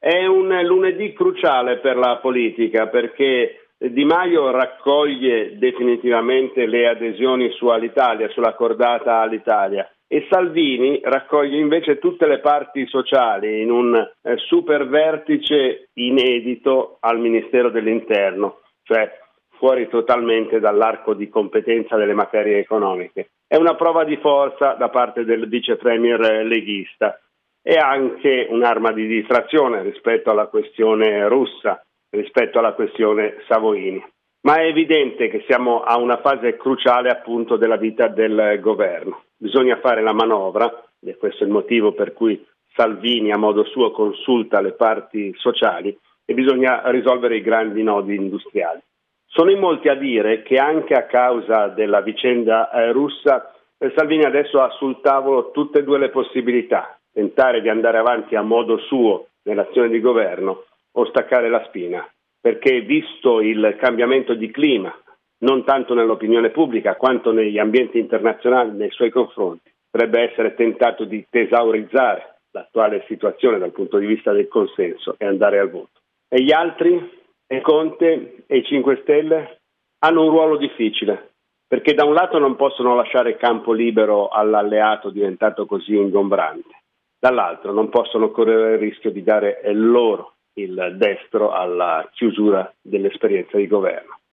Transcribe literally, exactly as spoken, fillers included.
È un lunedì cruciale per la politica perché Di Maio raccoglie definitivamente le adesioni su Alitalia, sulla cordata Alitalia, e Salvini raccoglie invece tutte le parti sociali in un eh, super vertice inedito al Ministero dell'Interno, cioè fuori totalmente dall'arco di competenza delle materie economiche. È una prova di forza da parte del vice premier leghista e anche un'arma di distrazione rispetto alla questione russa, rispetto alla questione Savoini. Ma è evidente che siamo a una fase cruciale appunto della vita del governo. Bisogna fare la manovra, e questo è il motivo per cui Salvini a modo suo consulta le parti sociali, e bisogna risolvere i grandi nodi industriali. Sono in molti a dire che anche a causa della vicenda eh, russa eh, Salvini adesso ha sul tavolo tutte e due le possibilità: tentare di andare avanti a modo suo nell'azione di governo o staccare la spina, perché visto il cambiamento di clima, non tanto nell'opinione pubblica quanto negli ambienti internazionali nei suoi confronti, potrebbe essere tentato di tesaurizzare l'attuale situazione dal punto di vista del consenso e andare al voto. E gli altri, e Conte e i cinque Stelle, hanno un ruolo difficile, perché da un lato non possono lasciare campo libero all'alleato diventato così ingombrante, dall'altro non possono correre il rischio di dare loro il destro alla chiusura dell'esperienza di governo.